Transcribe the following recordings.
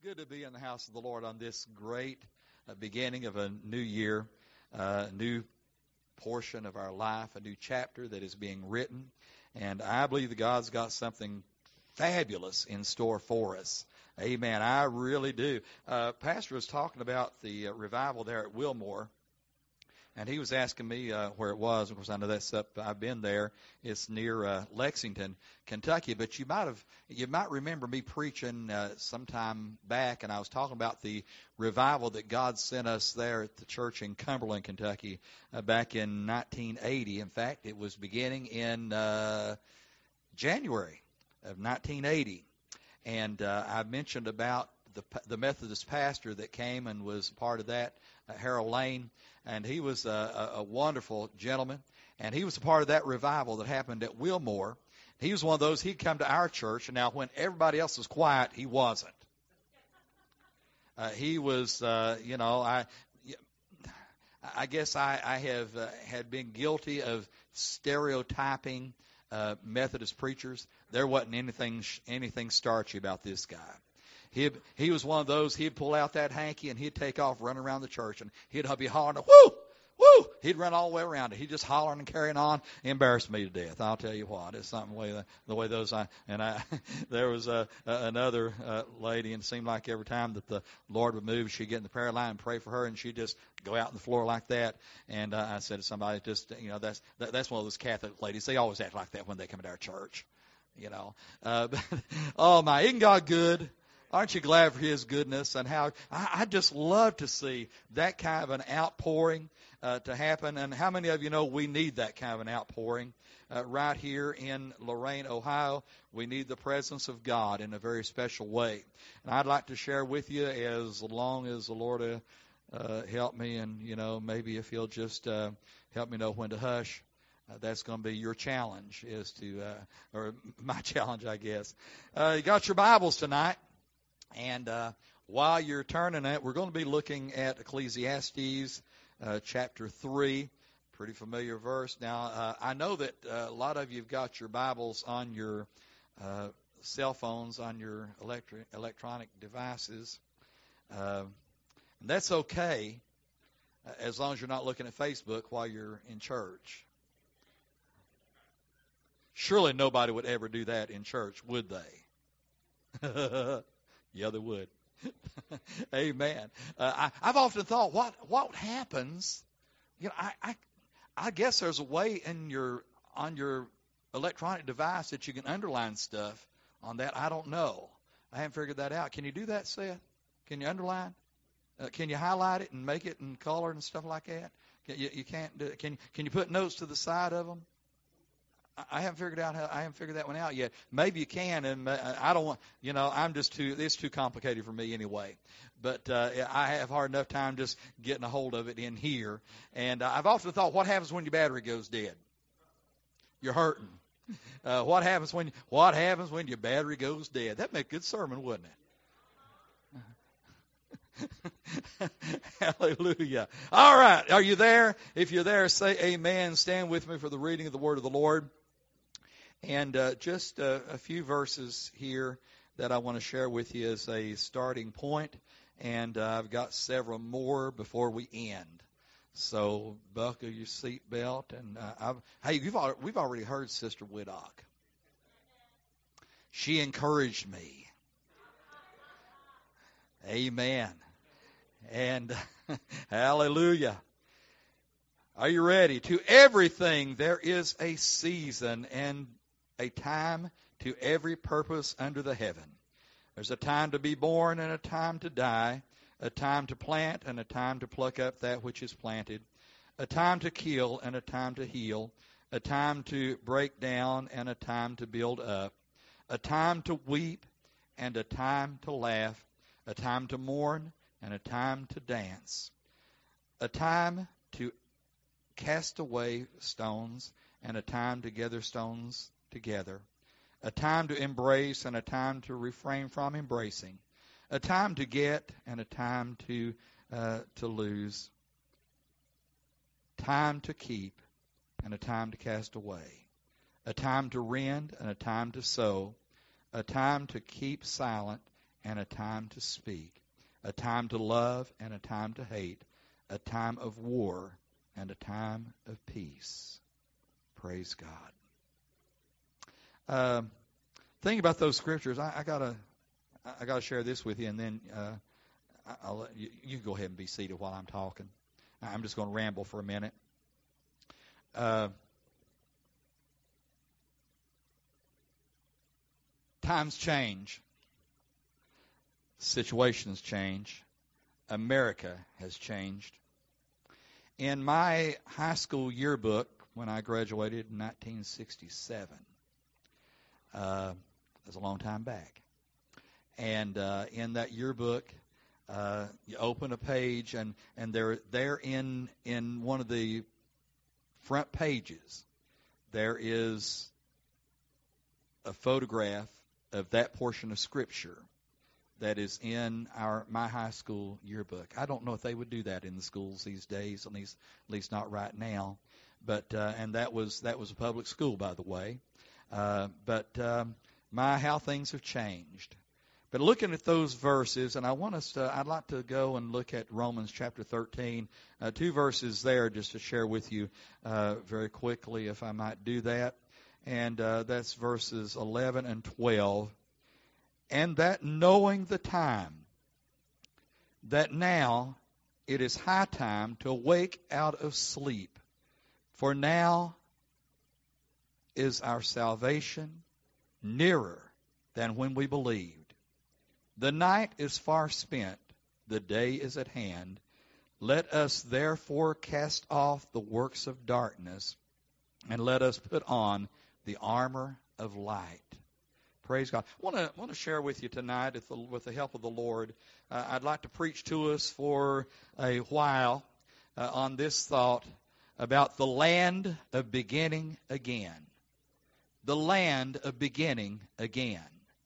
Good to be in the house of the Lord on this great beginning of a new year, a new portion of our life, a new chapter that is being written. And I believe that God's got something fabulous in store for us. Amen. I really do. Pastor was talking about the revival there at Wilmore. And he was asking me where it was. Of course, I know that's up. I've been there. It's near Lexington, Kentucky. But you might remember me preaching sometime back, and I was talking about the revival that God sent us there at the church in Cumberland, Kentucky, back in 1980. In fact, it was beginning in January of 1980, and I mentioned about the Methodist pastor that came and was part of that, Harold Lane. And he was a wonderful gentleman. And he was a part of that revival that happened at Wilmore. He was one of those, he'd come to our church, and now when everybody else was quiet, he wasn't. He was, I guess I have had been guilty of stereotyping Methodist preachers. There wasn't anything starchy about this guy. He was one of those, he'd pull out that hanky and he'd take off running around the church, and he'd be hollering, woo, woo! He'd run all the way around it. He'd just hollering and carrying on. Embarrassed me to death. I'll tell you what. It's something the way those, there was another lady, and it seemed like every time that the Lord would move, she'd get in the prayer line and pray for her, and she'd just go out on the floor like that. And I said to somebody, that's one of those Catholic ladies. They always act like that when they come to our church, oh my, isn't God good? Aren't you glad for His goodness and how I just love to see that kind of an outpouring to happen? And how many of you know we need that kind of an outpouring right here in Lorain, Ohio? We need the presence of God in a very special way. And I'd like to share with you, as long as the Lord help me, and maybe if He'll just help me know when to hush. That's going to be your challenge, or my challenge, I guess. You got your Bibles tonight. And while you're turning it, we're going to be looking at Ecclesiastes chapter 3, pretty familiar verse. Now, I know that a lot of you have got your Bibles on your cell phones, on your electronic devices. And that's okay, as long as you're not looking at Facebook while you're in church. Surely nobody would ever do that in church, would they? Yeah, they would. Amen. I've often thought, what happens? I guess there's a way on your electronic device that you can underline stuff on that. I don't know. I haven't figured that out. Can you do that, Seth? Can you underline? Can you highlight it and make it in color and stuff like that? You can't do it. Can you put notes to the side of them? I haven't figured that one out yet. Maybe you can, and I don't want, it's too complicated for me anyway. But I have hard enough time just getting a hold of it in here. And I've often thought, what happens when your battery goes dead? You're hurting. What happens when your battery goes dead? That'd make a good sermon, wouldn't it? Hallelujah. All right. Are you there? If you're there, say amen. Stand with me for the reading of the word of the Lord. And just a few verses here that I want to share with you as a starting point. And I've got several more before we end. So buckle your seatbelt. And we've already heard Sister Widdock. She encouraged me. Amen. And hallelujah. Are you ready? To everything there is a season and a time to every purpose under the heaven. There's a time to be born and a time to die, a time to plant and a time to pluck up that which is planted, a time to kill and a time to heal, a time to break down and a time to build up, a time to weep and a time to laugh, a time to mourn and a time to dance, a time to cast away stones and a time to gather stones together, a time to embrace and a time to refrain from embracing, a time to get and a time to lose, time to keep and a time to cast away, a time to rend and a time to sow, a time to keep silent and a time to speak, a time to love and a time to hate, a time of war and a time of peace. Praise God. Think about those scriptures. I gotta share this with you, and then I'll let you can go ahead and be seated while I'm talking. I'm just going to ramble for a minute. Times change. Situations change. America has changed. In my high school yearbook, when I graduated in 1967, that's a long time back. And in that yearbook, you open a page, and there in one of the front pages, there is a photograph of that portion of Scripture that is in my high school yearbook. I don't know if they would do that in the schools these days, at least not right now. But and that was a public school, by the way. But how things have changed. But looking at those verses, and I'd like to go and look at Romans chapter 13, 2 verses there just to share with you very quickly, if I might do that. And that's verses 11 and 12. And that knowing the time, that now it is high time to wake out of sleep, for now is our salvation nearer than when we believed. The night is far spent, the day is at hand. Let us therefore cast off the works of darkness, and let us put on the armor of light. Praise God. I want to share with you tonight, with the help of the Lord. I'd like to preach to us for a while on this thought about the land of beginning again. The land of beginning again.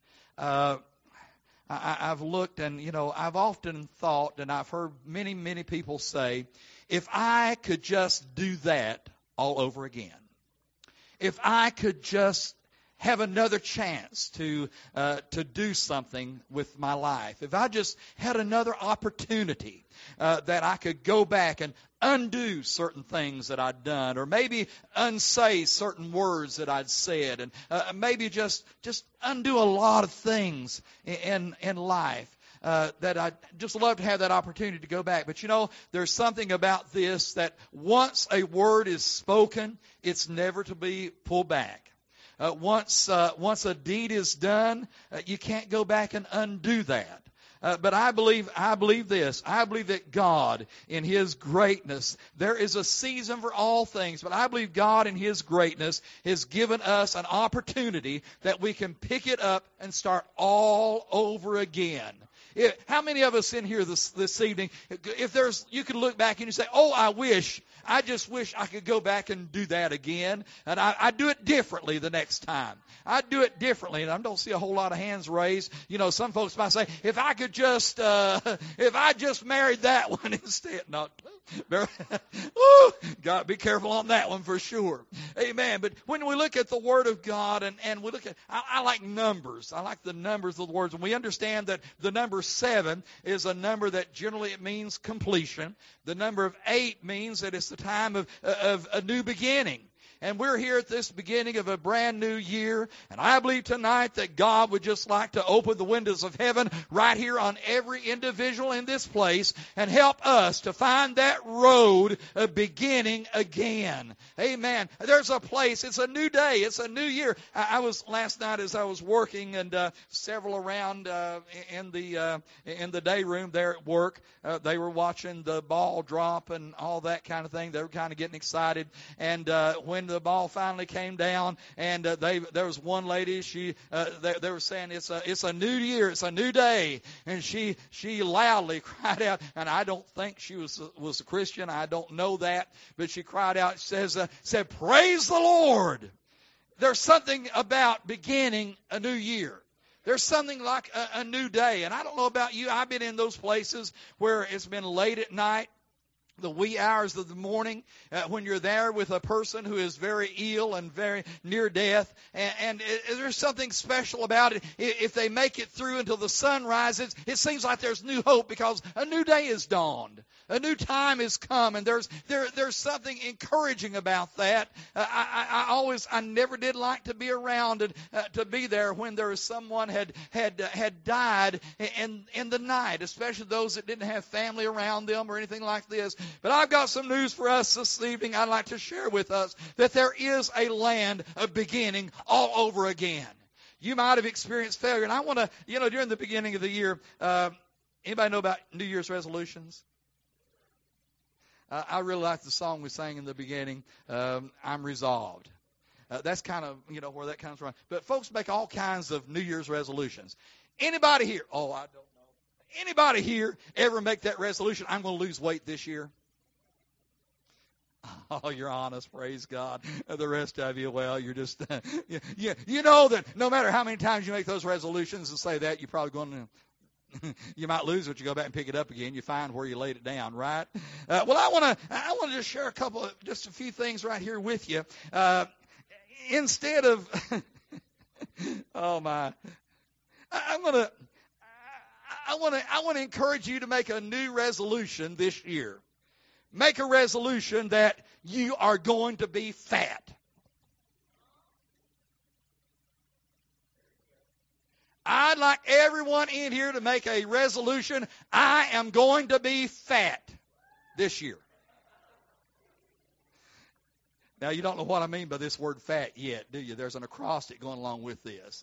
I've looked, and I've often thought, and I've heard many, many people say, if I could just do that all over again. If I could just have another chance to do something with my life. If I just had another opportunity that I could go back and undo certain things that I'd done, or maybe unsay certain words that I'd said, and maybe just undo a lot of things in life. That I'd just love to have that opportunity to go back. But there's something about this that once a word is spoken, it's never to be pulled back. Once a deed is done, you can't go back and undo that. But I believe this. I believe that God, in His greatness, there is a season for all things. But I believe God, in His greatness, has given us an opportunity that we can pick it up and start all over again. How many of us in here this evening, you could look back and you say, "Oh, I just wish I could go back and do that again, and I'd do it differently the next time. I'd do it differently." And I don't see a whole lot of hands raised. Some folks might say, if I just married that one instead. Not, God, be careful on that one for sure. Amen. But when we look at the Word of God, and we look at, I like numbers. I like the numbers of the words, and we understand that the number 7 is a number that generally it means completion. The number of 8 means that it's the time of a new beginning. And we're here at this beginning of a brand new year. And I believe tonight that God would just like to open the windows of heaven right here on every individual in this place and help us to find that road of beginning again. Amen. There's a place. It's a new day. It's a new year. I was last night as I was working, and several around in the day room there at work, they were watching the ball drop and all that kind of thing. They were kind of getting excited. And when the ball finally came down, and there was one lady. They were saying it's a new year, it's a new day, and she loudly cried out. And I don't think she was a Christian. I don't know that, but she cried out. Said, "Praise the Lord!" There's something about beginning a new year. There's something like a new day. And I don't know about you. I've been in those places where it's been late at night. the wee hours of the morning, when you're there with a person who is very ill and very near death. And there's something special about it. If they make it through until the sun rises, it seems like there's new hope because a new day is dawned. A new time has come, and there's something encouraging about that. I never did like to be around and to be there when there was someone had died in the night, especially those that didn't have family around them or anything like this. But I've got some news for us this evening. I'd like to share with us that there is a land of beginning all over again. You might have experienced failure, and I want to, during the beginning of the year, anybody know about New Year's resolutions? I really like the song we sang in the beginning, I'm Resolved. That's kind of, where that comes from. But folks make all kinds of New Year's resolutions. Anybody here? Oh, I don't know. Anybody here ever make that resolution? I'm going to lose weight this year. Oh, you're honest. Praise God. The rest of you, well, you're just, you know that no matter how many times you make those resolutions and say that, you're probably going to, you might lose it. You go back and pick it up again. You find where you laid it down, right? Well, I want to just share just a few things right here with you. Instead of, oh my, I want to encourage you to make a new resolution this year. Make a resolution that you are going to be fat. I'd like everyone in here to make a resolution. I am going to be fat this year. Now, you don't know what I mean by this word fat yet, do you? There's an acrostic going along with this.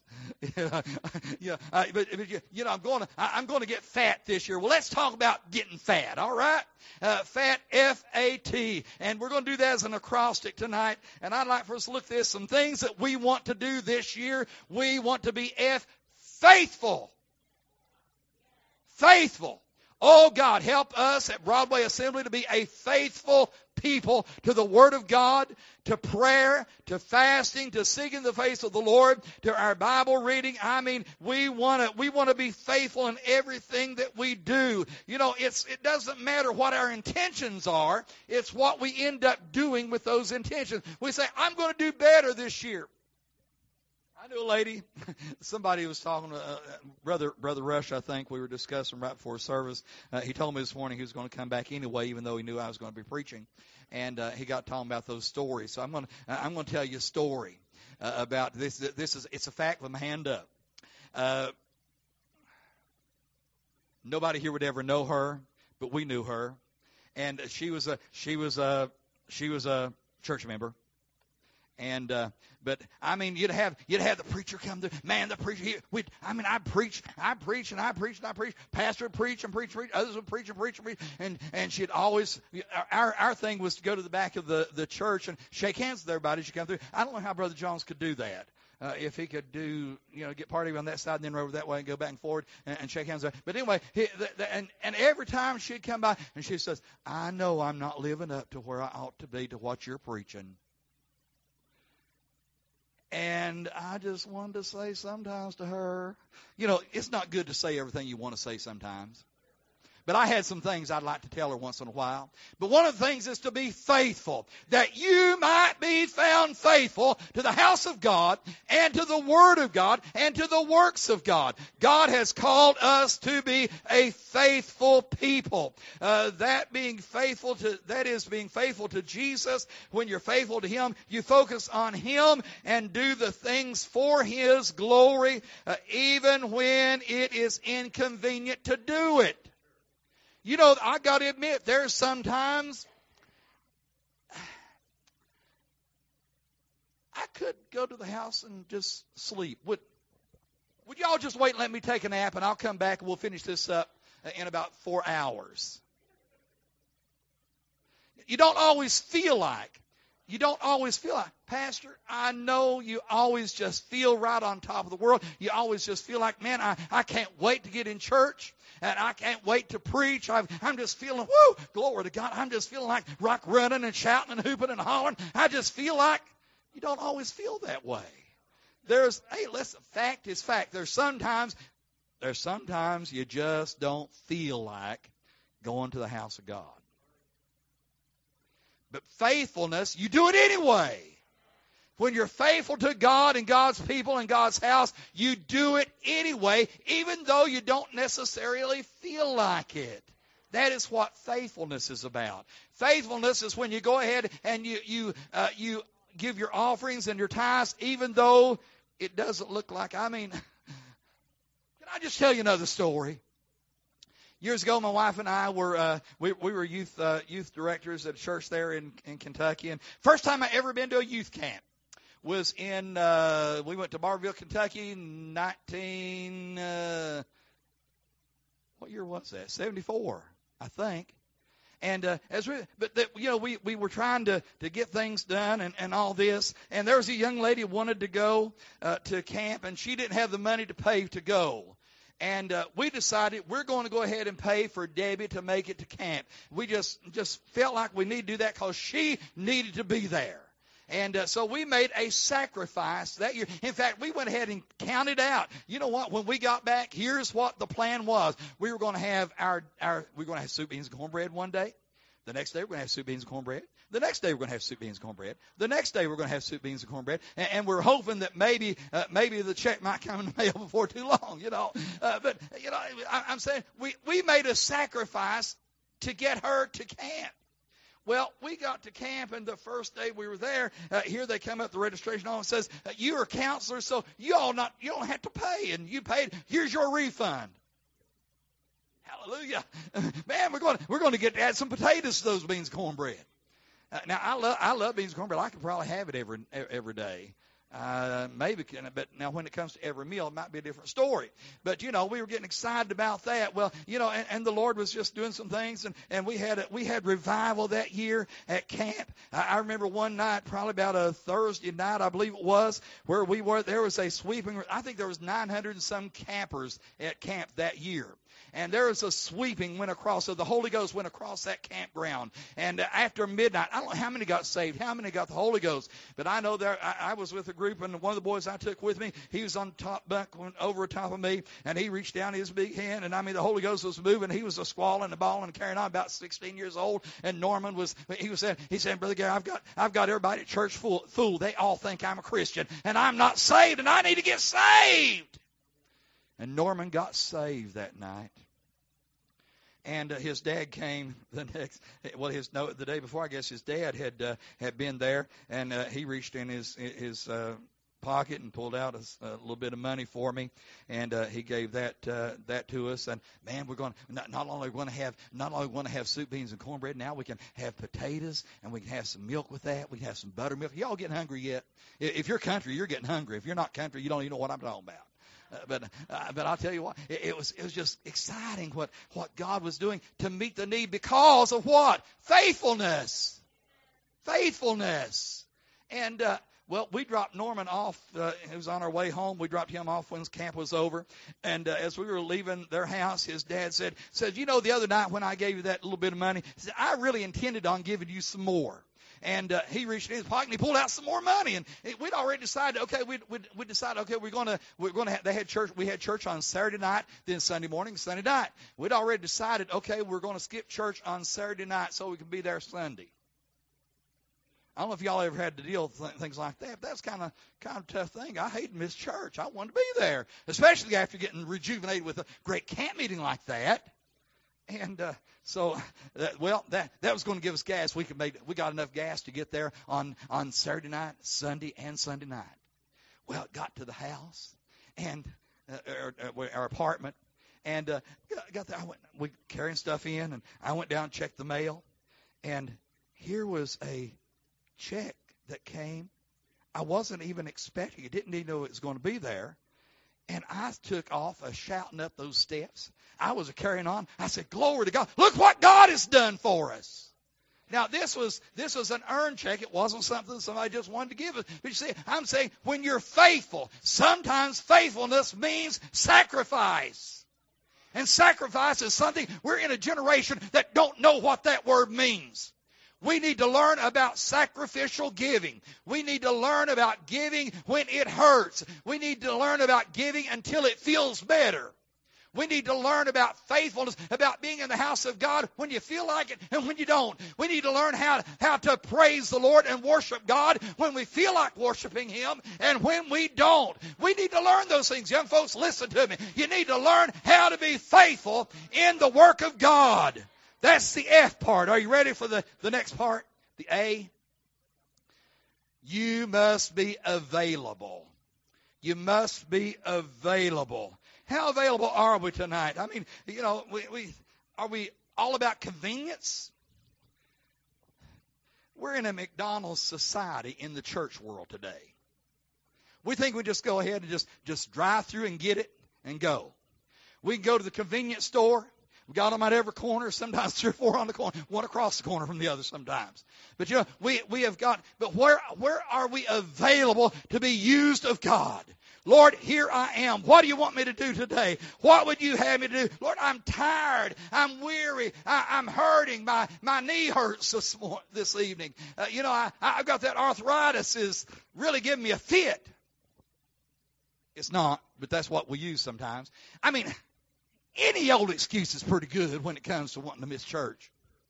I'm going to get fat this year. Well, let's talk about getting fat, all right? Fat, F-A-T. And we're going to do that as an acrostic tonight. And I'd like for us to look at this. Some things that we want to do this year. We want to be faithful. Faithful. Oh, God, help us at Broadway Assembly to be a faithful people to the Word of God, to prayer, to fasting, to seeking the face of the Lord, to our Bible reading. I mean, we want to be faithful in everything that we do. It doesn't matter what our intentions are. It's what we end up doing with those intentions. We say, I'm going to do better this year. I knew a lady, somebody was talking to Brother Rush, I think, we were discussing right before service. He told me this morning he was going to come back anyway, even though he knew I was going to be preaching. And he got talking about those stories. So I'm going to tell you a story about this. It's a fact with my hand up. Nobody here would ever know her, but we knew her. And she was a church member. And but I mean, you'd have the preacher come through. Man, the preacher. I preach. Pastor would preach and preach. Others would preach. And she'd always. Our thing was to go to the back of the church and shake hands with everybody as you come through. I don't know how Brother Jones could do that. If he could get party on that side and then over that way and go back and forward and shake hands. But anyway, and every time she'd come by and she says, I know I'm not living up to where I ought to be to what you're preaching. And I just wanted to say sometimes to her, it's not good to say everything you want to say sometimes. But I had some things I'd like to tell her once in a while. But one of the things is to be faithful, that you might be found faithful to the house of God and to the Word of God and to the works of God. God has called us to be a faithful people. That is being faithful to Jesus. When you're faithful to Him, you focus on Him and do the things for His glory, even when it is inconvenient to do it. I got to admit, there's sometimes I could go to the house and just sleep. Would y'all just wait and let me take a nap, and I'll come back and we'll finish this up in about 4 hours? You don't always feel like, Pastor, I know you always just feel right on top of the world. You always just feel like, man, I can't wait to get in church. And I can't wait to preach. I'm just feeling, whoo, glory to God. I'm just feeling like rock running and shouting and hooping and hollering. I just feel like you don't always feel that way. Listen, fact is fact. There's sometimes you just don't feel like going to the house of God. But faithfulness, you do it anyway. When you're faithful to God and God's people and God's house, you do it anyway, even though you don't necessarily feel like it. That is what faithfulness is about. Faithfulness is when you go ahead and you give your offerings and your tithes, even though it doesn't look like. Can I just tell you another story? Years ago, my wife and I were we were youth directors at a church there in Kentucky, and first time I ever been to a youth camp was in we went to Barberville, Kentucky, in what year was that? 74, I think. And we were trying to get things done and all this, and there was a young lady who wanted to go to camp, and she didn't have the money to pay to go. And we decided we're going to go ahead and pay for Debbie to make it to camp. We just felt like we needed to do that because she needed to be there. And so we made a sacrifice that year. In fact, we went ahead and counted out. You know what? When we got back, here's what the plan was. We were going to have we're going to have soup, beans, and cornbread one day. The next day, we're going to have soup, beans, and cornbread. The next day, we're going to have soup, beans, and cornbread. The next day, we're going to have soup, beans, and cornbread. And we're hoping that maybe the check might come in the mail before too long, I'm saying we made a sacrifice to get her to camp. Well, we got to camp, and the first day we were there, here they come up the registration office and says, "You are counselors, so you don't have to pay, and you paid. Here's your refund." Hallelujah, man! We're going to get to add some potatoes to those beans and cornbread. Now I love beans and cornbread. I could probably have it every day. But now when it comes to every meal, it might be a different story. But, we were getting excited about that. Well, and the Lord was just doing some things, and we had revival that year at camp. I remember one night, probably about a Thursday night, I believe it was, where there was a sweeping, I think there was 900 and some campers at camp that year. And there was a sweeping went across, so the Holy Ghost went across that campground. And after midnight, I don't know how many got saved, how many got the Holy Ghost, but I know I was with a group, and one of the boys I took with me, he was on the top bunk over top of me, and he reached down his big hand, and the Holy Ghost was moving. He was a squalling and bawling and carrying on, about 16 years old. And Norman he said, "Brother Gary, I've got everybody at church fooled. They all think I'm a Christian, and I'm not saved, and I need to get saved." And Norman got saved that night. And his dad came the day before. I guess his dad had been there, and he reached in his pocket and pulled out a little bit of money for me, and he gave that to us. And man, we're going to not only want to have soup, beans, and cornbread. Now we can have potatoes, and we can have some milk with that. We can have some buttermilk. Y'all getting hungry yet? If you're country, you're getting hungry. If you're not country, you don't even know what I'm talking about. But I'll tell you what, it was just exciting what God was doing to meet the need because of what? Faithfulness. And we dropped Norman off. He was on our way home. We dropped him off when his camp was over. And as we were leaving their house, his dad said, "The other night when I gave you that little bit of money, I really intended on giving you some more." And he reached in his pocket and he pulled out some more money. And we'd already decided, we decided, we're going to have, they had church. We had church on Saturday night, then Sunday morning, Sunday night. We'd already decided, we're going to skip church on Saturday night so we can be there Sunday. I don't know if y'all ever had to deal with things like that, but that's kind of a tough thing. I hate to miss church. I wanted to be there, especially after getting rejuvenated with a great camp meeting like that. And so that was going to give us gas. We got enough gas to get there on Saturday night, Sunday, and Sunday night. Well, it got to the house and our apartment, and got there. We carrying stuff in, and I went down and checked the mail, and here was a check that came. I wasn't even expecting it. Didn't even know it was going to be there. And I took off shouting up those steps. I was carrying on. I said, "Glory to God. Look what God has done for us." Now, this was an earned check. It wasn't something somebody just wanted to give us. But you see, I'm saying when you're faithful, sometimes faithfulness means sacrifice. And sacrifice is something, we're in a generation that don't know what that word means. We need to learn about sacrificial giving. We need to learn about giving when it hurts. We need to learn about giving until it feels better. We need to learn about faithfulness, about being in the house of God when you feel like it and when you don't. We need to learn how to praise the Lord and worship God when we feel like worshiping Him and when we don't. We need to learn those things. Young folks, listen to me. You need to learn how to be faithful in the work of God. That's the F part. Are you ready for the next part? The A. You must be available. You must be available. How available are we tonight? I mean, you know, are we all about convenience? We're in a McDonald's society in the church world today. We think we just go ahead and just drive through and get it and go. We can go to the convenience store. We got them at every corner, sometimes 3 or 4 on the corner, one across the corner from the other sometimes. But you know, we have got, but where are we available to be used of God? Lord, here I am. What do you want me to do today? What would you have me to do? Lord, I'm tired. I'm weary. I'm hurting. My knee hurts this evening. You know, I've got that arthritis is really giving me a fit. It's not, but that's what we use sometimes. I mean, any old excuse is pretty good when it comes to wanting to miss church.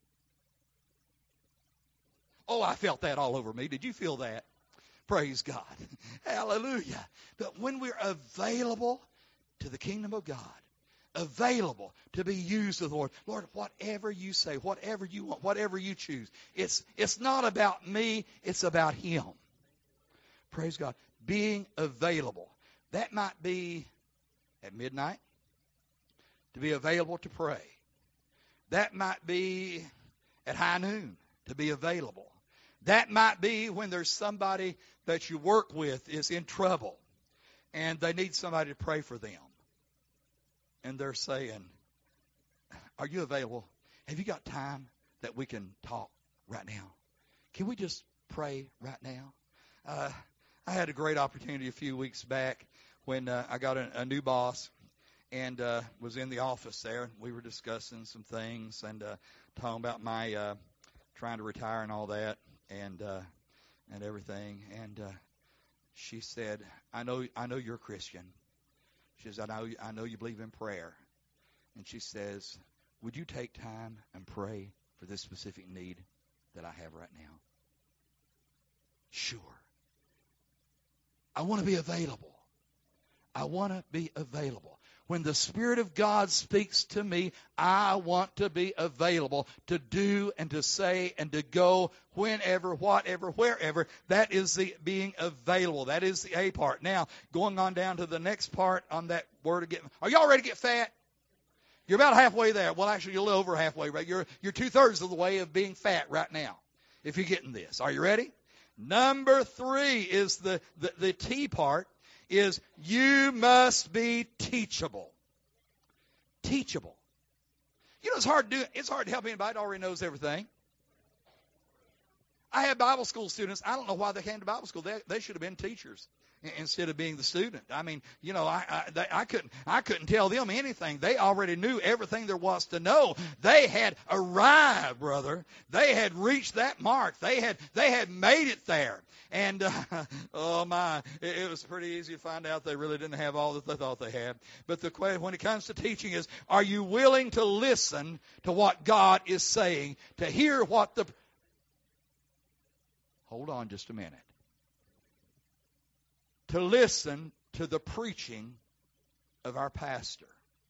Oh, I felt that all over me. Did you feel that? Praise God. Hallelujah. But when we're available to the kingdom of God, available to be used of the Lord, Lord, whatever you say, whatever you want, whatever you choose, it's not about me, it's about Him. Praise God. Being available. That might be at midnight, to be available to pray. That might be at high noon, to be available. That might be when there's somebody that you work with is in trouble and they need somebody to pray for them. And they're saying, are you available? Have you got time that we can talk right now? Can we just pray right now? I had a great opportunity a few weeks back when I got a new boss and was in the office there. And we were discussing some things and talking about my trying to retire and all that and everything. And she said, I know you're a Christian. She says, I know you believe in prayer. And she says, would you take time and pray for this specific need that I have right now? Sure. I want to be available. I want to be available. When the Spirit of God speaks to me, I want to be available to do and to say and to go whenever, whatever, wherever. That is the being available. That is the A part. Now, going on down to the next part on that word of getting. Are y'all ready to get fat? You're about halfway there. Well, actually, you're a little over halfway, right? You're 2/3 of the way of being fat right now, if you're getting this. Are you ready? Number 3 is the T part. Is you must be teachable. Teachable. You know, it's hard to help anybody that already knows everything. I had Bible school students. I don't know why they came to Bible school. They should have been teachers instead of being the student. I mean, you know, I couldn't tell them anything. They already knew everything there was to know. They had arrived, brother. They had reached that mark. They had made it there. And, oh my, it was pretty easy to find out they really didn't have all that they thought they had. But the question when it comes to teaching is, are you willing to listen to what God is saying, to hear what the... Hold on just a minute. To listen to the preaching of our pastor.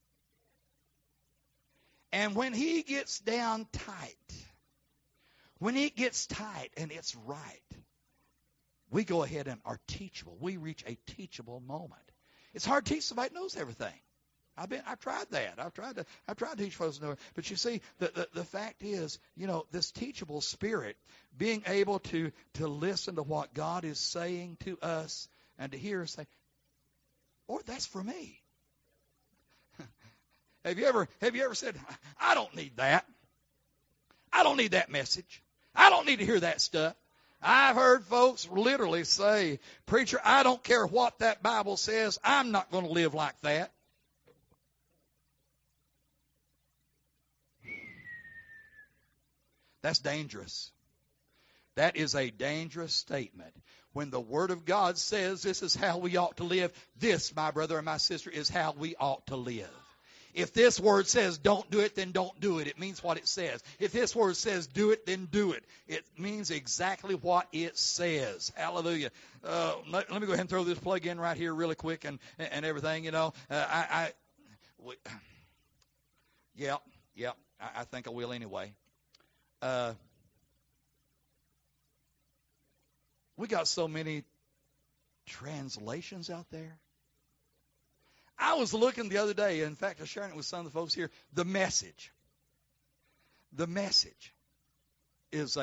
And when he gets down tight, when it gets tight and it's right, we go ahead and are teachable. We reach a teachable moment. It's hard to teach somebody who knows everything. I've tried that. I've tried to teach folks to know it. But you see, the fact is, you know, this teachable spirit, being able to listen to what God is saying to us and to hear us say, Lord, that's for me. Have you ever said, I don't need that. I don't need that message. I don't need to hear that stuff. I've heard folks literally say, preacher, I don't care what that Bible says. I'm not going to live like that. That's dangerous. That is a dangerous statement. When the Word of God says this is how we ought to live, this, my brother and my sister, is how we ought to live. If this word says don't do it, then don't do it. It means what it says. If this word says do it, then do it. It means exactly what it says. Hallelujah. Let me go ahead and throw this plug in right here really quick and everything, I think I will anyway. We got so many translations out there. I was looking the other day. In fact, I was sharing it with some of the folks here. The Message. The Message is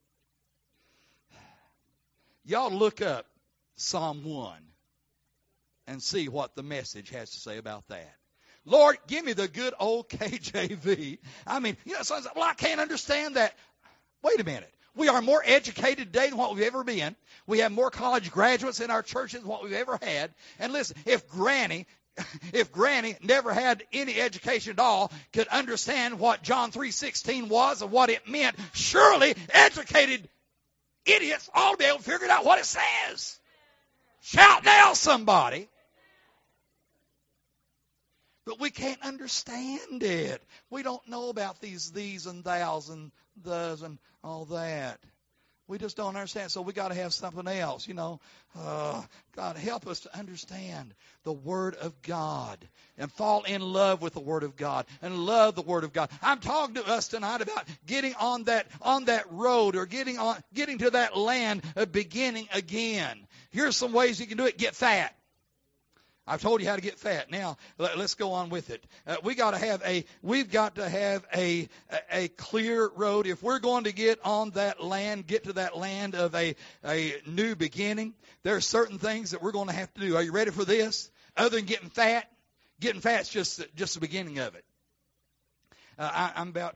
y'all look up Psalm 1 and see what the Message has to say about that. Lord, give me the good old KJV. I mean, someone says, well, I can't understand that. Wait a minute. We are more educated today than what we've ever been. We have more college graduates in our churches than what we've ever had. And listen, if Granny never had any education at all, could understand what John 3:16 was and what it meant, surely educated idiots ought to be able to figure out what it says. Shout now, somebody. But we can't understand it. We don't know about these and thous and thes and all that. We just don't understand. So we got to have something else, God, help us to understand the Word of God and fall in love with the Word of God and love the Word of God. I'm talking to us tonight about getting on that road or getting to that land of beginning again. Here's some ways you can do it. Get fat. I've told you how to get fat. Now let's go on with it. We've got to have a clear road. If we're going to get on that land, get to that land of a new beginning, there are certain things that we're going to have to do. Are you ready for this? Other than getting fat is just the beginning of it. I'm about.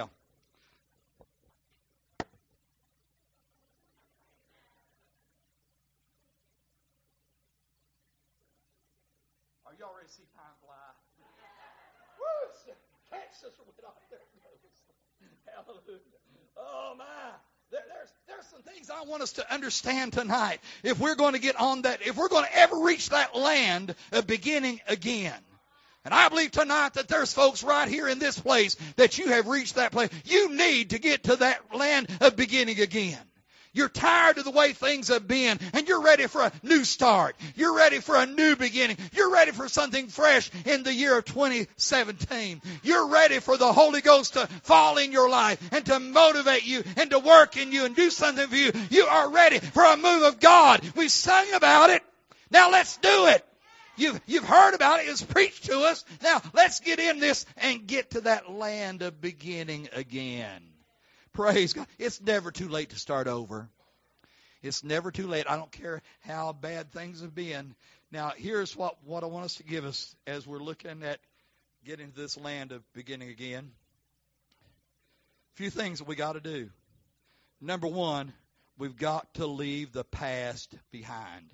Y'all ready to see time fly? Woo! Texas went off there. Hallelujah. Oh, my. There's some things I want us to understand tonight. If we're going to get on that, if we're going to ever reach that land of beginning again. And I believe tonight that there's folks right here in this place that you have reached that place. You need to get to that land of beginning again. You're tired of the way things have been, and you're ready for a new start. You're ready for a new beginning. You're ready for something fresh in the year of 2017. You're ready for the Holy Ghost to fall in your life and to motivate you and to work in you and do something for you. You are ready for a move of God. We've sung about it. Now let's do it. You've heard about it. It's preached to us. Now let's get in this and get to that land of beginning again. Praise God. It's never too late to start over. It's never too late. I don't care how bad things have been. Now, here's what I want us to give us as we're looking at getting to this land of beginning again. A few things that we got to do. Number one, we've got to leave the past behind.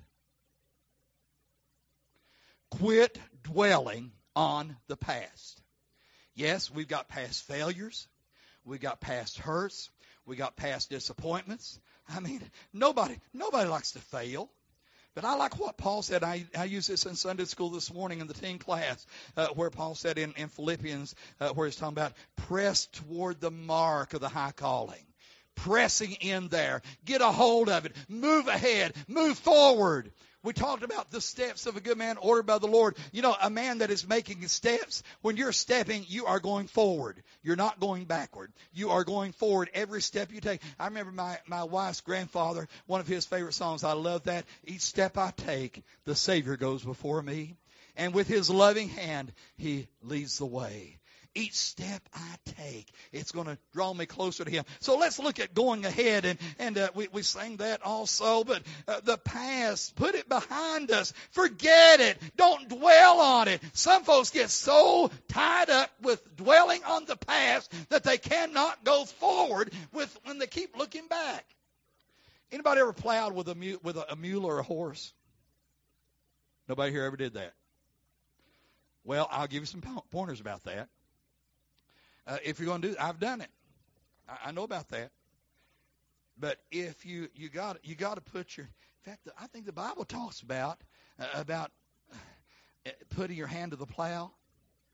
Quit dwelling on the past. Yes, we've got past failures. We got past hurts. We got past disappointments. I mean, nobody likes to fail. But I like what Paul said. I used this in Sunday school this morning in the teen class, where Paul said in Philippians, where he's talking about press toward the mark of the high calling. Pressing in there. Get a hold of it. Move ahead. Move forward. We talked about the steps of a good man ordered by the Lord. A man that is making steps, when you're stepping, you are going forward. You're not going backward. You are going forward every step you take. I remember my wife's grandfather, one of his favorite songs. I love that. Each step I take, the Savior goes before me. And with his loving hand, he leads the way. Each step I take, it's going to draw me closer to him. So let's look at going ahead, and we sang that also. But the past, put it behind us. Forget it. Don't dwell on it. Some folks get so tied up with dwelling on the past that they cannot go forward when they keep looking back. Anybody ever plowed with a mule or a horse? Nobody here ever did that. Well, I'll give you some pointers about that. If you're going to do it, I've done it. I know about that. But if you got to put your, in fact, I think the Bible talks about putting your hand to the plow.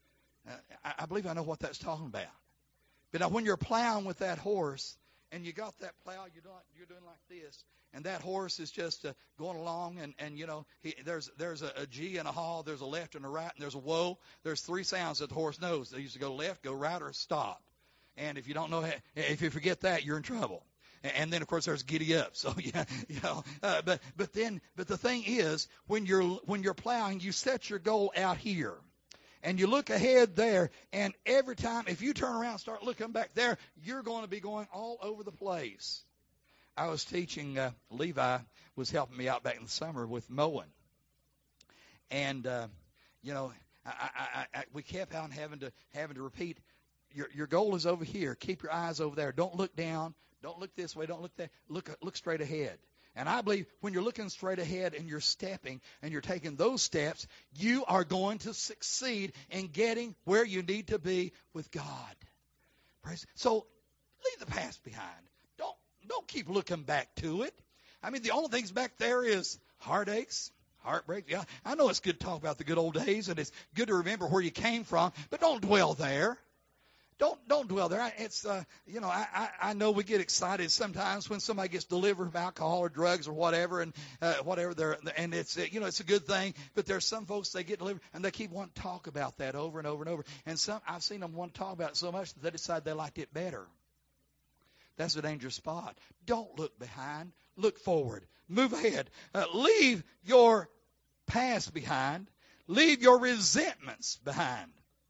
I believe I know what that's talking about. But now when you're plowing with that horse, and you got that plow, you're doing like this, and that horse is just going along, and you know, there's a G and a haw, there's a left and a right, and there's a whoa. There's three sounds that the horse knows. They used to go left, go right, or stop. And if you don't know, if you forget that, you're in trouble. And then, of course, there's giddy up. So, yeah, you know, but the thing is, when you're plowing, you set your goal out here. And you look ahead there, and every time, if you turn around and start looking back there, you're going to be going all over the place. I was teaching, Levi was helping me out back in the summer with mowing. And, you know, we kept on having to repeat, your goal is over here. Keep your eyes over there. Don't look down. Don't look this way. Don't look that. Look straight ahead. And I believe when you're looking straight ahead and you're stepping and you're taking those steps, you are going to succeed in getting where you need to be with God. So leave the past behind. Don't keep looking back to it. I mean, the only things back there is heartaches, heartbreak. Yeah, I know it's good to talk about the good old days, and it's good to remember where you came from, but don't dwell there. Don't dwell there. It's you know, I know we get excited sometimes when somebody gets delivered from alcohol or drugs or whatever, and whatever and it's you know, it's a good thing. But there's some folks, they get delivered and they keep wanting to talk about that over and over and over. And I've seen them want to talk about it so much that they decide they liked it better. That's a dangerous spot. Don't look behind. Look forward. Move ahead. Leave your past behind. Leave your resentments behind.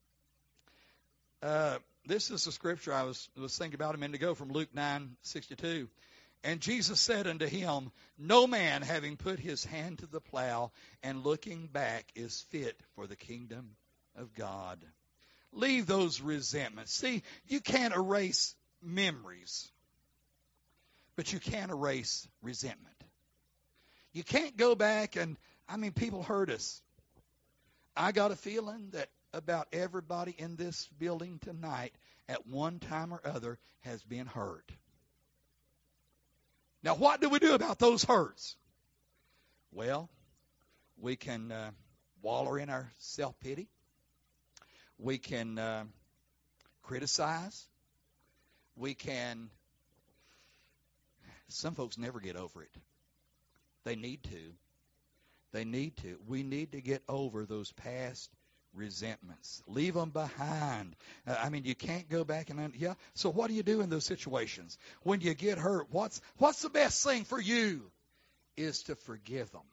This is a scripture I was thinking about a minute ago from Luke 9:62. And Jesus said unto him, No man having put his hand to the plow and looking back is fit for the kingdom of God. Leave those resentments. See, you can't erase memories, but you can erase resentment. You can't go back and, I mean, people hurt us. I got a feeling that about everybody in this building tonight at one time or other has been hurt. Now, what do we do about those hurts? Well, we can wallow in our self-pity. We can criticize. Some folks never get over it. They need to. We need to get over those past resentments. Leave them behind. I mean, you can't go back and, yeah. So what do you do in those situations? When you get hurt, what's the best thing for you is to forgive them.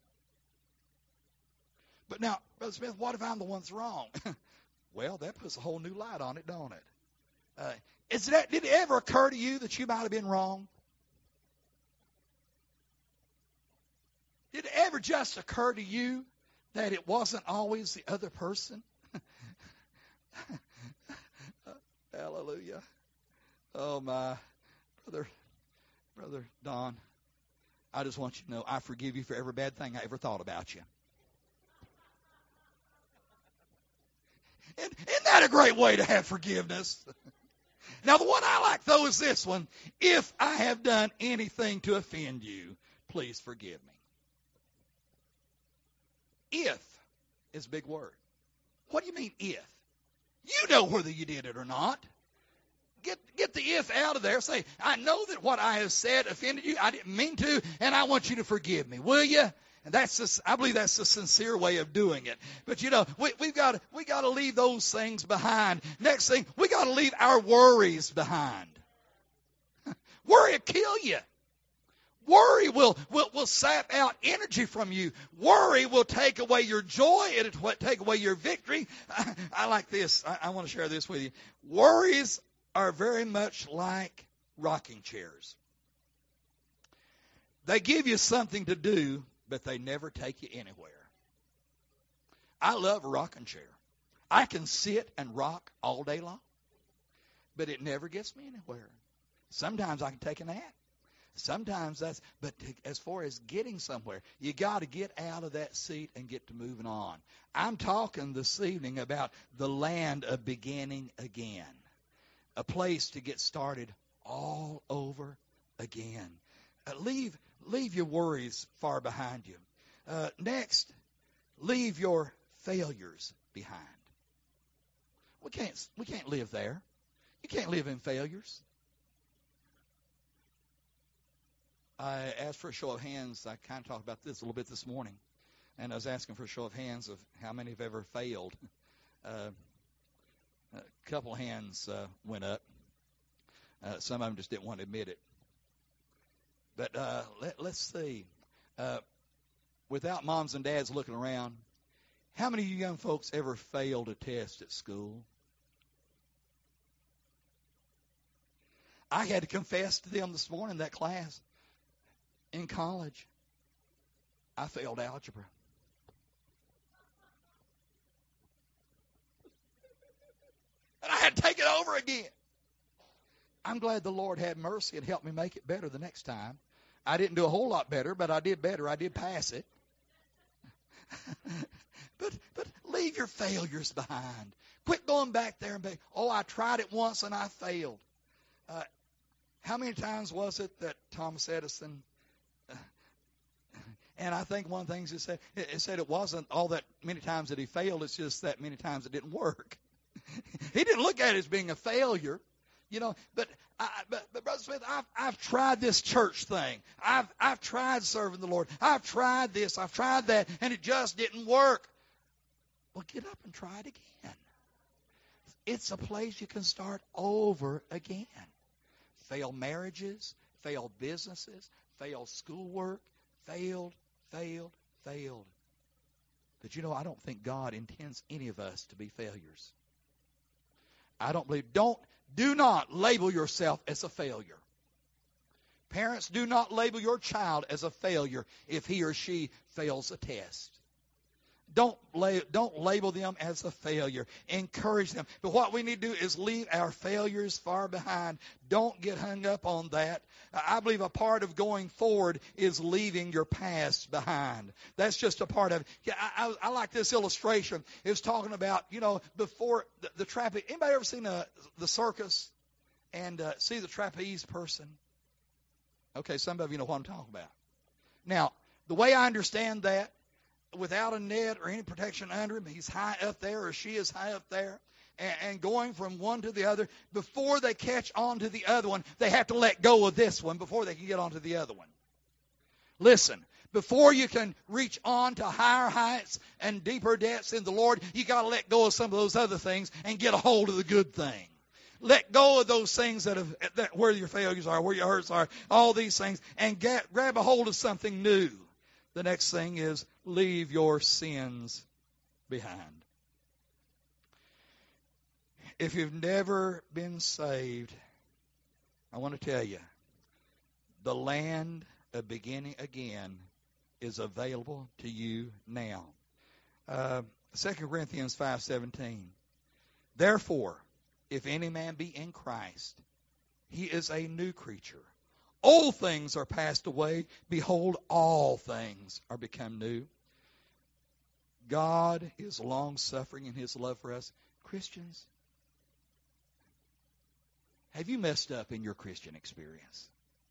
But now, Brother Smith, what if I'm the one that's wrong? Well, that puts a whole new light on it, don't it? Did it ever occur to you that you might have been wrong? Did it ever just occur to you that it wasn't always the other person? Hallelujah. Oh, my. Brother Don, I just want you to know I forgive you for every bad thing I ever thought about you. Isn't that a great way to have forgiveness? Now, the one I like, though, is this one. If I have done anything to offend you, please forgive me. If is a big word. What do you mean if? You know whether you did it or not. Get the if out of there. Say, I know that what I have said offended you. I didn't mean to, and I want you to forgive me. Will you? And I believe that's the sincere way of doing it. But you know, we got to leave those things behind. Next thing, we got to leave our worries behind. Worry will kill you. Worry will sap out energy from you. Worry will take away your joy. It'll take away your victory. I like this. I want to share this with you. Worries are very much like rocking chairs. They give you something to do, but they never take you anywhere. I love a rocking chair. I can sit and rock all day long, but it never gets me anywhere. Sometimes I can take a nap. Sometimes but as far as getting somewhere, you got to get out of that seat and get to moving on. I'm talking this evening about the land of beginning again, a place to get started all over again. Leave your worries far behind you. Next, leave your failures behind. We can't live there. You can't live in failures. I asked for a show of hands. I kind of talked about this a little bit this morning. And I was asking for a show of hands of how many have ever failed. A couple hands went up. Some of them just didn't want to admit it. But let's see. Without moms and dads looking around, how many of you young folks ever failed a test at school? I had to confess to them this morning in that class in college. I failed algebra. And I had to take it over again. I'm glad the Lord had mercy and helped me make it better the next time. I didn't do a whole lot better, but I did better. I did pass it. But leave your failures behind. Quit going back there and be, I tried it once and I failed. How many times was it that Thomas Edison, and I think one of the things it said it wasn't all that many times that he failed, it's just that many times it didn't work. He didn't look at it as being a failure, but Brother Smith, I've tried this church thing. I've tried serving the Lord. I've tried this. I've tried that, and it just didn't work. Well, get up and try it again. It's a place you can start over again. Failed marriages, failed businesses, failed schoolwork, failed. But I don't think God intends any of us to be failures. I don't believe. Do not label yourself as a failure. Parents, do not label your child as a failure if he or she fails a test. Don't label them as a failure. Encourage them. But what we need to do is leave our failures far behind. Don't get hung up on that. I believe a part of going forward is leaving your past behind. That's just a part of it. Yeah, I like this illustration. It's talking about, before the trapeze. Anybody ever seen the circus and see the trapeze person? Okay, some of you know what I'm talking about. Now, the way I understand that, without a net or any protection under him, he's high up there, or she is high up there, and going from one to the other. Before they catch on to the other one, they have to let go of this one before they can get on to the other one. Listen, before you can reach on to higher heights and deeper depths in the Lord, you got to let go of some of those other things and get a hold of the good thing. Let go of those things that where your failures are, where your hurts are, all these things, and grab a hold of something new. The next thing is leave your sins behind. If you've never been saved, I want to tell you, the land of beginning again is available to you now. 2 Corinthians 5:17. Therefore, if any man be in Christ, he is a new creature. Old things are passed away. Behold, all things are become new. God is long-suffering in his love for us. Christians, have you messed up in your Christian experience?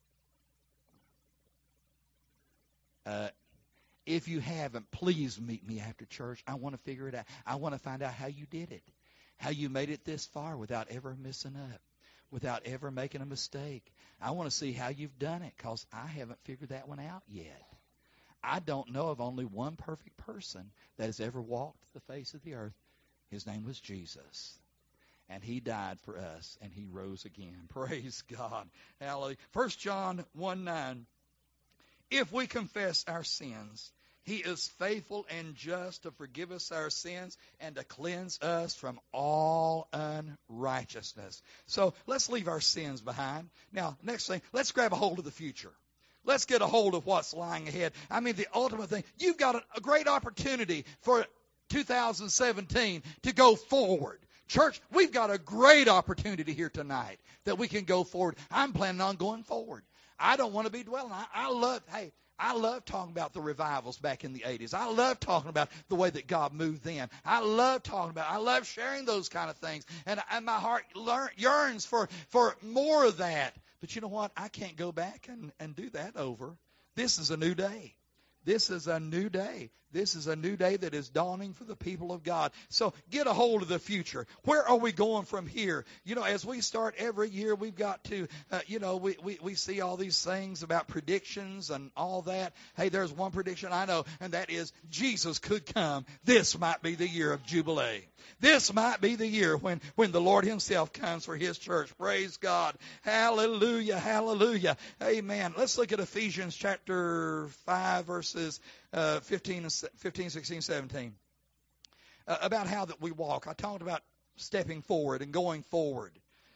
If you haven't, please meet me after church. I want to figure it out. I want to find out how you did it, how you made it this far without ever messing up, without ever making a mistake. I want to see how you've done it, because I haven't figured that one out yet. I don't know of only one perfect person that has ever walked the face of the earth. His name was Jesus. And he died for us, and he rose again. Praise God. Hallelujah. 1 John 1:9. If we confess our sins, he is faithful and just to forgive us our sins and to cleanse us from all unrighteousness. So let's leave our sins behind. Now, next thing, let's grab a hold of the future. Let's get a hold of what's lying ahead. I mean, the ultimate thing, you've got a great opportunity for 2017 to go forward. Church, we've got a great opportunity here tonight that we can go forward. I'm planning on going forward. I don't want to be dwelling. I love talking about the revivals back in the 80s. I love talking about the way that God moved then. I love sharing those kind of things. And my heart yearns for more of that. But you know what? I can't go back and do that over. This is a new day. This is a new day. This is a new day that is dawning for the people of God. So get a hold of the future. Where are we going from here? You know, as we start every year, we've got to, we see all these things about predictions and all that. Hey, there's one prediction I know, and that is Jesus could come. This might be the year of Jubilee. This might be the year when the Lord himself comes for his church. Praise God. Hallelujah, hallelujah. Amen. Let's look at Ephesians chapter 5, verses 15, 16, 17. About how that we walk. I talked about stepping forward and going forward.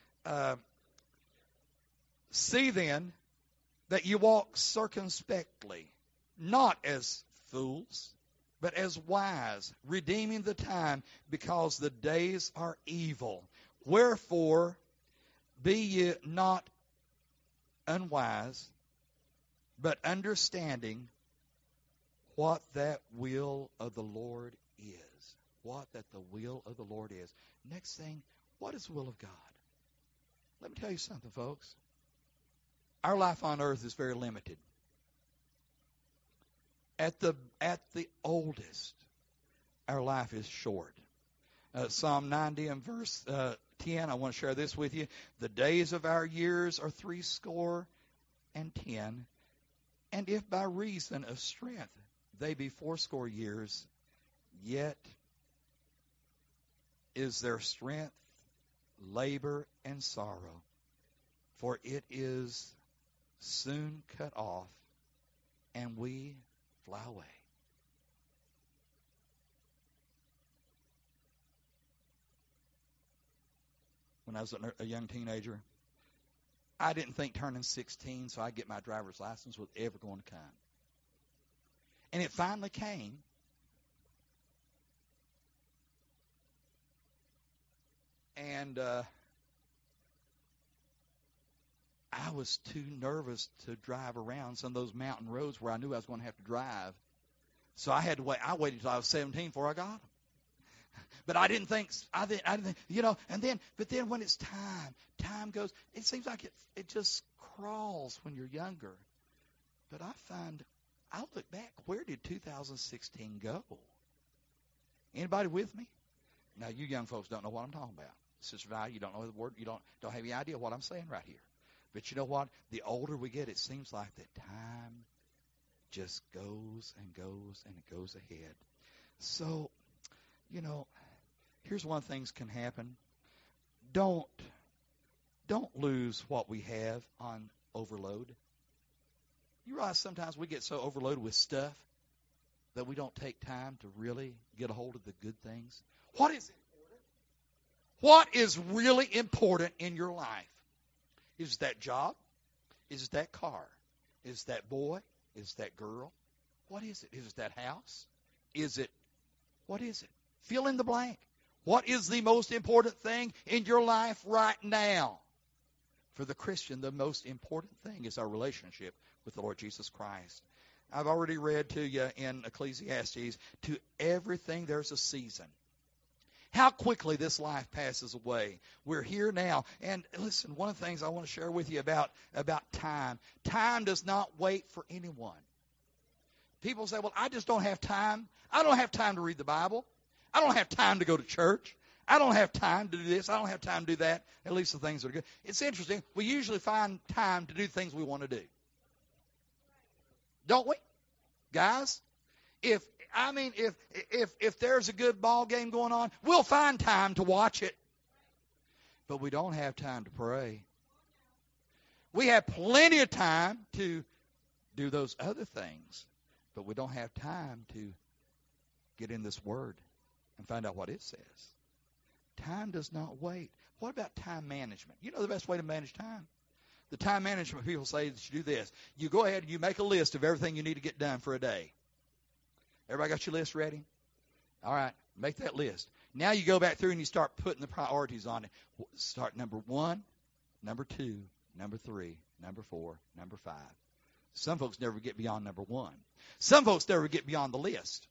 See then that you walk circumspectly, not as fools, but as wise, redeeming the time, because the days are evil. Wherefore, be ye not unwise, but understanding what that will of the Lord is. What that the will of the Lord is. Next thing, what is the will of God? Let me tell you something, folks. Our life on earth is very limited. At the oldest, our life is short. Psalm 90 and verse 10, I want to share this with you. The days of our years are 70 and 10, and if by reason of strength they be 80 years, yet is their strength labor and sorrow, for it is soon cut off, and we fly away. When I was a young teenager, I didn't think turning 16 so I'd get my driver's license was ever going to come. And it finally came. And I was too nervous to drive around some of those mountain roads where I knew I was going to have to drive. So I had to wait. I waited until I was 17 before I got them. But I didn't think, but then when it's time goes, it seems like it just crawls when you're younger. But I look back, where did 2016 go? Anybody with me? Now, you young folks don't know what I'm talking about. Sister Vi, you don't know the word, you don't have any idea what I'm saying right here. But you know what? The older we get, it seems like that time just goes and goes and it goes ahead. So, here's one thing can happen. Don't lose what we have on overload. You realize sometimes we get so overloaded with stuff that we don't take time to really get a hold of the good things. What is important? What is really important in your life? Is it that job? Is it that car? Is it that boy? Is it that girl? What is it? Is it that house? What is it? Fill in the blank. What is the most important thing in your life right now? For the Christian, the most important thing is our relationship with the Lord Jesus Christ. I've already read to you in Ecclesiastes, to everything there's a season. How quickly this life passes away. We're here now. And listen, one of the things I want to share with you about time. Time does not wait for anyone. People say, well, I just don't have time. I don't have time to read the Bible. I don't have time to go to church. I don't have time to do this. I don't have time to do that. At least the things that are good. It's interesting. We usually find time to do things we want to do. Don't we? Guys, if there's a good ball game going on, we'll find time to watch it. But we don't have time to pray. We have plenty of time to do those other things, but we don't have time to get in this word and find out what it says. Time does not wait. What about time management? You know the best way to manage time? The time management people say that you do this. You go ahead and you make a list of everything you need to get done for a day. Everybody got your list ready? All right, make that list. Now you go back through and you start putting the priorities on it. Start number 1, number 2, number 3, number 4, number 5. Some folks never get beyond number 1. Some folks never get beyond the list.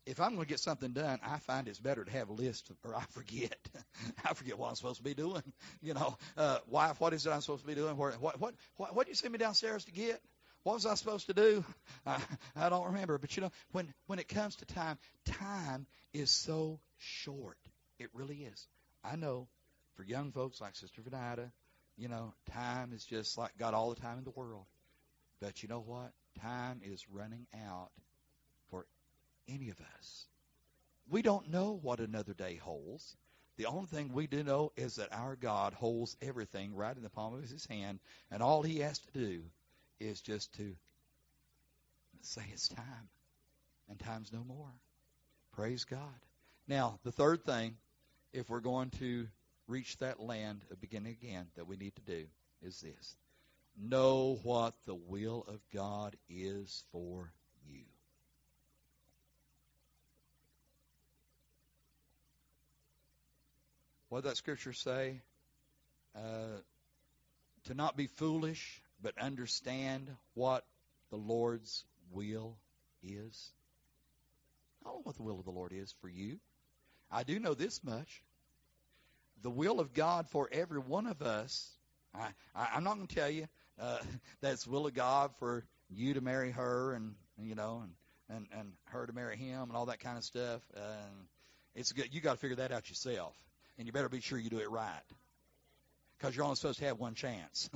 if I'm going to get something done, I find it's better to have a list, or I forget. I forget what I'm supposed to be doing. Wife, what is it I'm supposed to be doing? What did you send me downstairs to get? What was I supposed to do? I don't remember. But when it comes to time, time is so short. It really is. I know for young folks like Sister Venida, time is just like got all the time in the world. But you know what? Time is running out for any of us. We don't know what another day holds. The only thing we do know is that our God holds everything right in the palm of his hand, and all he has to do is just to say it's time, and time's no more. Praise God. Now, the third thing, if we're going to reach that land of beginning again, that we need to do is this. Know what the will of God is for you. What does that scripture say? To not be foolish, but understand what the Lord's will is. I don't know what the will of the Lord is for you. I do know this much. The will of God for every one of us, I'm not going to tell you that's the will of God for you to marry her and her to marry him and all that kind of stuff. It's good. You got to figure that out yourself. And you better be sure you do it right, because you're only supposed to have one chance.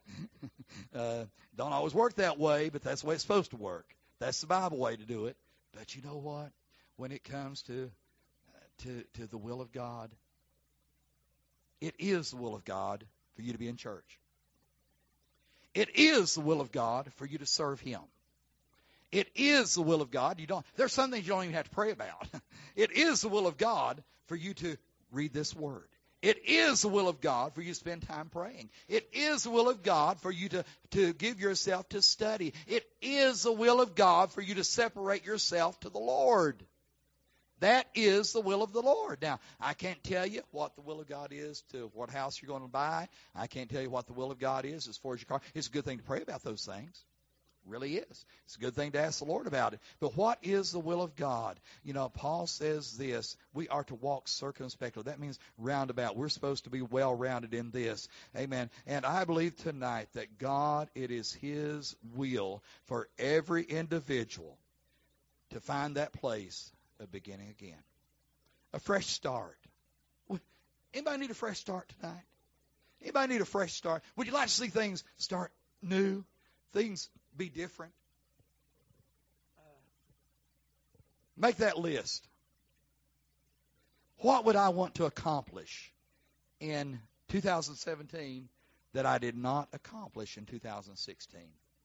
Don't always work that way, but that's the way it's supposed to work. That's the Bible way to do it. But you know what? When it comes to the will of God, it is the will of God for you to be in church. It is the will of God for you to serve him. It is the will of God. There's some things you don't even have to pray about. It is the will of God for you to read this word. It is the will of God for you to spend time praying. It is the will of God for you to give yourself to study. It is the will of God for you to separate yourself to the Lord. That is the will of the Lord. Now, I can't tell you what the will of God is to what house you're going to buy. I can't tell you what the will of God is as far as your car. It's a good thing to pray about those things. It really is. It's a good thing to ask the Lord about it. But what is the will of God? Paul says this. We are to walk circumspectly. That means roundabout. We're supposed to be well-rounded in this. Amen. And I believe tonight that God, it is his will for every individual to find that place of beginning again. A fresh start. Anybody need a fresh start tonight? Anybody need a fresh start? Would you like to see things start new? Things be different? Make that list. What would I want to accomplish in 2017 that I did not accomplish in 2016?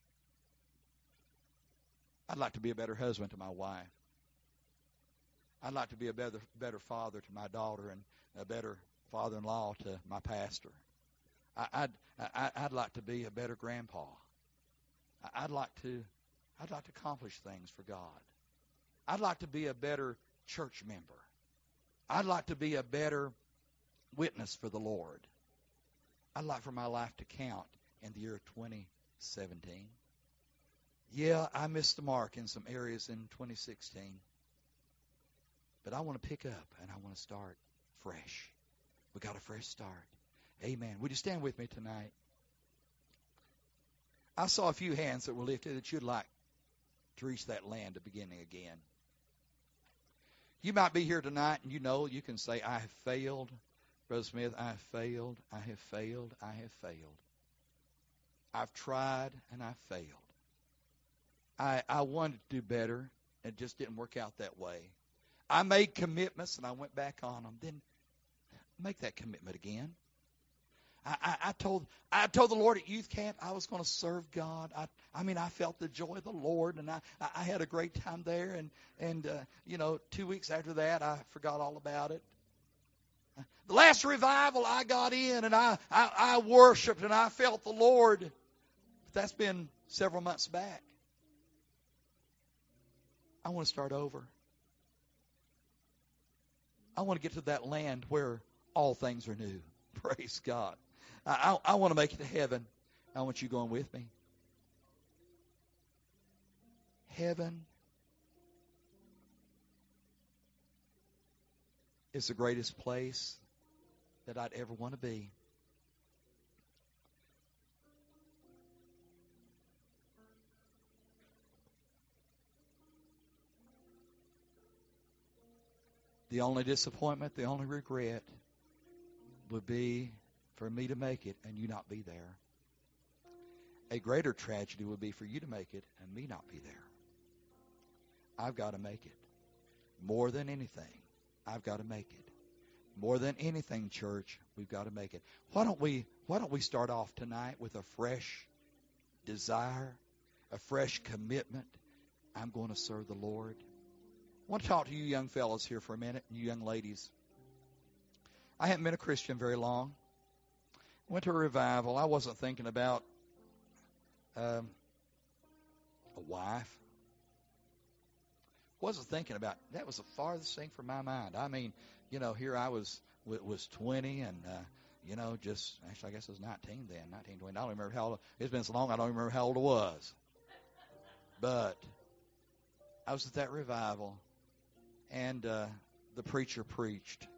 I'd like to be a better husband to my wife. I'd like to be a better father to my daughter and a better father-in-law to my pastor. I'd like to be a better grandpa. I'd like to accomplish things for God. I'd like to be a better church member. I'd like to be a better witness for the Lord. I'd like for my life to count in the year 2017. Yeah, I missed the mark in some areas in 2016. But I want to pick up and I want to start fresh. We got a fresh start. Amen. Would you stand with me tonight? I saw a few hands that were lifted that you'd like to reach that land of beginning again. You might be here tonight and you can say, I have failed. Brother Smith, I have failed. I have failed. I have failed. I've tried and I've failed. I wanted to do better. It just didn't work out that way. I made commitments and I went back on them. Then make that commitment again. I told the Lord at youth camp I was going to serve God. I felt the joy of the Lord, and I had a great time there. And 2 weeks after that, I forgot all about it. The last revival, I got in and I worshiped and I felt the Lord. But that's been several months back. I want to start over. I want to get to that land where all things are new. Praise God. I want to make it to heaven. I want you going with me. Heaven is the greatest place that I'd ever want to be. The only disappointment, the only regret would be for me to make it and you not be there. A greater tragedy would be for you to make it and me not be there. I've got to make it. More than anything, I've got to make it. More than anything, church, we've got to make it. Why don't we start off tonight with a fresh desire, a fresh commitment? I'm going to serve the Lord. I want to talk to you young fellows here for a minute, and you young ladies. I haven't been a Christian very long. Went to a revival. I wasn't thinking about a wife. Wasn't thinking about, that was the farthest thing from my mind. I mean, here I was 20 and, just, actually I guess I was 19 then, 19, 20. I don't remember how old, it's been so long I don't remember how old I was. But I was at that revival and the preacher preached.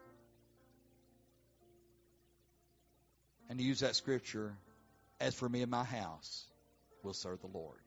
And he used that scripture, as for me and my house, we'll serve the Lord.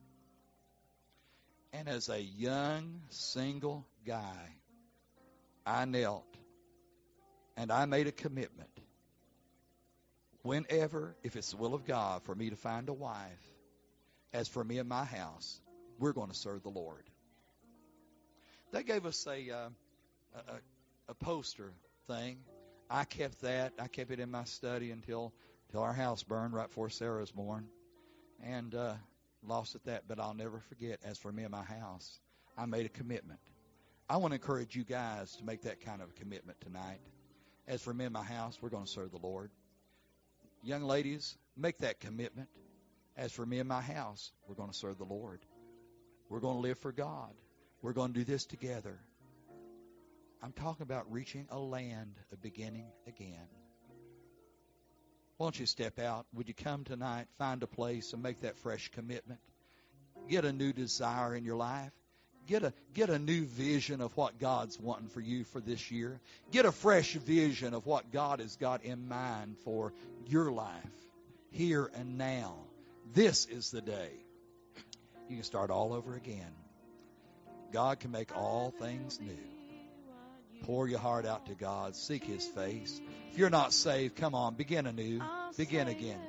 And as a young, single guy, I knelt and I made a commitment. Whenever, if it's the will of God, for me to find a wife, as for me and my house, we're going to serve the Lord. They gave us a poster thing. I kept that. I kept it in my study until our house burned right before Sarah was born. And lost at that, but I'll never forget, as for me and my house, I made a commitment. I want to encourage you guys to make that kind of a commitment tonight. As for me and my house, we're going to serve the Lord. Young ladies, make that commitment. As for me and my house, we're going to serve the Lord. We're going to live for God. We're going to do this together. I'm talking about reaching a land of beginning again. Won't you step out? Would you come tonight, find a place, and make that fresh commitment? Get a new desire in your life. Get a new vision of what God's wanting for you for this year. Get a fresh vision of what God has got in mind for your life, here and now. This is the day. You can start all over again. God can make all things new. Pour your heart out to God. Seek His face. If you're not saved, come on, begin anew. Begin again.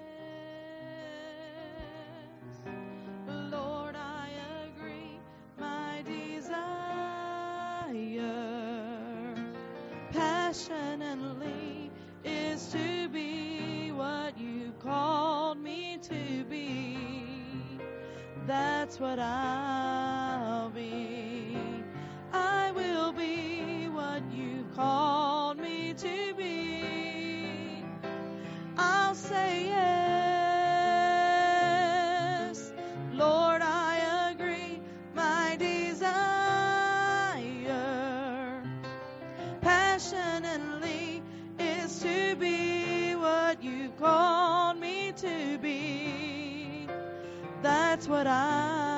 Lord, I agree. My desire passionately is to be what you called me to be. That's what I'll be. I will be what you called me to be. I'll say yes. Lord, I agree. My desire passionately is to be what you called me to be. That's what I